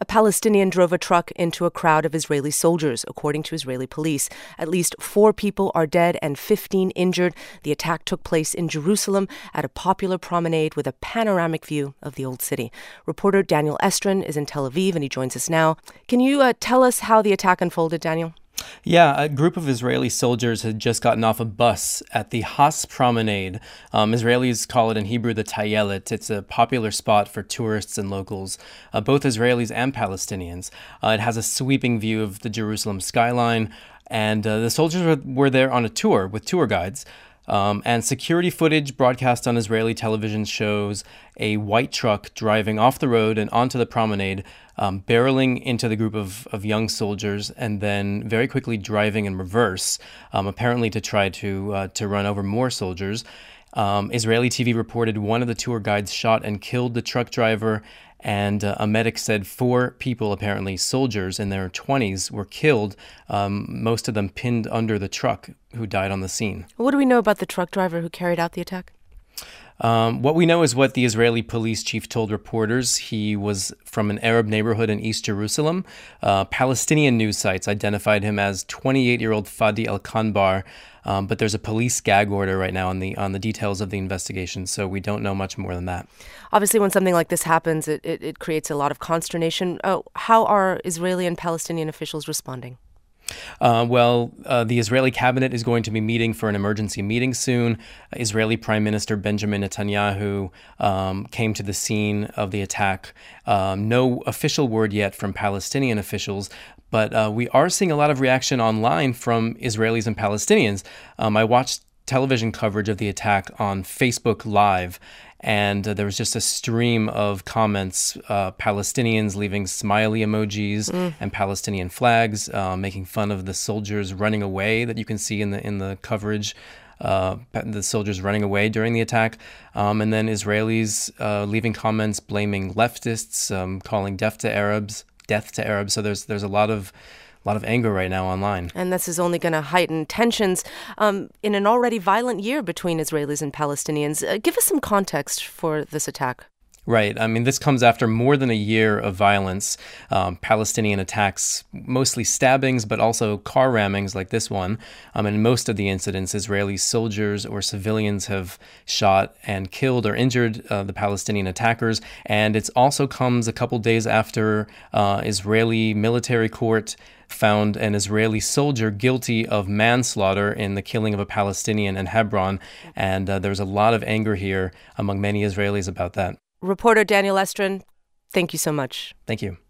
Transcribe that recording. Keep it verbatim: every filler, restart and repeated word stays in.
A Palestinian drove a truck into a crowd of Israeli soldiers, according to Israeli police. At least four people are dead and fifteen injured. The attack took place in Jerusalem at a popular promenade with a panoramic view of the old city. Reporter Daniel Estrin is in Tel Aviv, and he joins us now. Can you uh, tell us how the attack unfolded, Daniel? Yeah, a group of Israeli soldiers had just gotten off a bus at the Has Promenade. Um, Israelis call it in Hebrew the Tayelet. It's a popular spot for tourists and locals, uh, both Israelis and Palestinians. Uh, it has a sweeping view of the Jerusalem skyline, and uh, the soldiers were, were there on a tour with tour guides. Um, and security footage broadcast on Israeli television shows a white truck driving off the road and onto the promenade, um, barreling into the group of, of young soldiers, and then very quickly driving in reverse, um, apparently to try to uh, to run over more soldiers. Um, Israeli T V reported one of the tour guides shot and killed the truck driver, and uh, a medic said four people, apparently soldiers in their twenties, were killed, um, most of them pinned under the truck, who died on the scene. What do we know about the truck driver who carried out the attack? Um, what we know is what the Israeli police chief told reporters. He was from an Arab neighborhood in East Jerusalem. Uh, Palestinian news sites identified him as twenty-eight-year-old Fadi El-Kanbar, um, but there's a police gag order right now on the on the details of the investigation, so we don't know much more than that. Obviously, when something like this happens, it, it, it creates a lot of consternation. Oh, how are Israeli and Palestinian officials responding? Uh, well, uh, the Israeli cabinet is going to be meeting for an emergency meeting soon. Israeli Prime Minister Benjamin Netanyahu um, came to the scene of the attack. Um, no official word yet from Palestinian officials, but uh, we are seeing a lot of reaction online from Israelis and Palestinians. Um, I watched television coverage of the attack on Facebook Live, and uh, there was just a stream of comments, uh, Palestinians leaving smiley emojis mm. and Palestinian flags, uh, making fun of the soldiers running away that you can see in the in the coverage, uh, the soldiers running away during the attack, um, and then Israelis uh, leaving comments blaming leftists, um, calling death to Arabs, death to Arabs. So there's there's a lot of A lot of anger right now online. And this is only going to heighten tensions um, in an already violent year between Israelis and Palestinians. Uh, give us some context for this attack. Right. I mean, this comes after more than a year of violence, um, Palestinian attacks, mostly stabbings, but also car rammings like this one. Um, in most of the incidents, Israeli soldiers or civilians have shot and killed or injured uh, the Palestinian attackers. And it also comes a couple days after uh, Israeli military court found an Israeli soldier guilty of manslaughter in the killing of a Palestinian in Hebron. And uh, there's a lot of anger here among many Israelis about that. Reporter Daniel Estrin, thank you so much. Thank you.